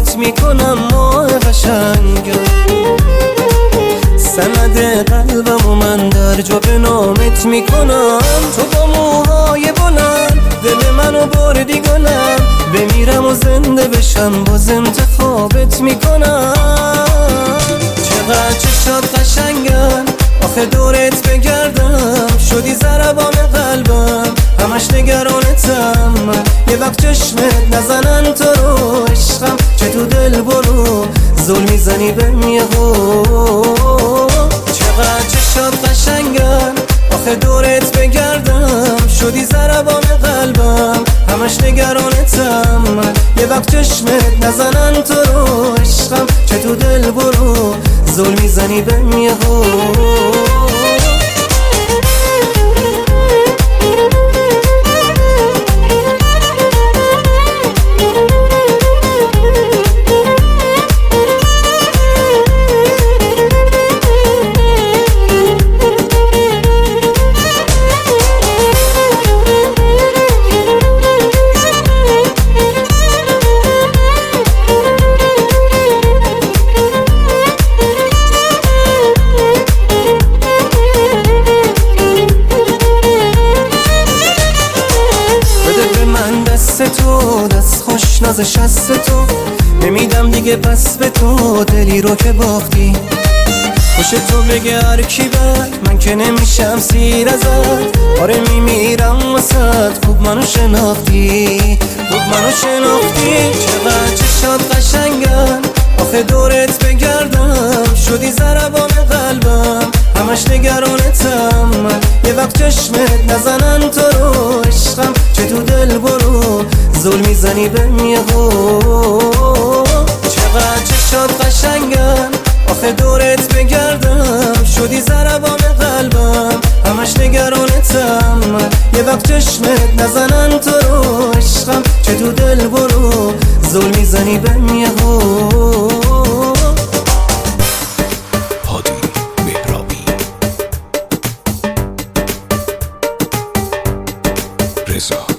خوابت میکنم ماه قشنگم، سند قلبم و من در جا به نامت میکنم. تو با موهای بلند دل منو بردی گلم، بمیرم و زنده بشم باز انتخابت میکنم. چقدر چشات قشنگن آخه دورت بگردم، شدی ضربان قلبم همش نگرانتم. یه وقت چشمت نزنن تو رو عشقم، چه تو دل برو زل میزنی بهم یهو. چقدر چشات قشنگن آخه دورت بگردم، شدی ضربان قلبم همش نگرانتم. یه وقت چشمت نزنن تو رو عشقم، چه تو دل برو زل میزنی بهم یهو. تو دست خوش نازش هست تو، نمیدم دیگه پس به تو دلی رو که باختی. خوش تو بگه هر کی بد من که نمیشم سیر ازت، آره میمیرم واسد خوب منو شناختی، خوب منو شناختی. چقدر چشات قشنگن آخه دورت بگردم، شدی ضربان قلبم همش نگرانتم. یه وقت چشمت نزنن تو رو عشقم، چه تو دل برو زل میزنی بهم یهو. چقدر چشات قشنگن آخه دورت بگردم، شدی ضربان قلبم همش نگرانتم. یه وقت چشمت نزنن تو رو عشقم، چه تو دل برو زل میزنی بهم یهو. هادی مهرابی رضا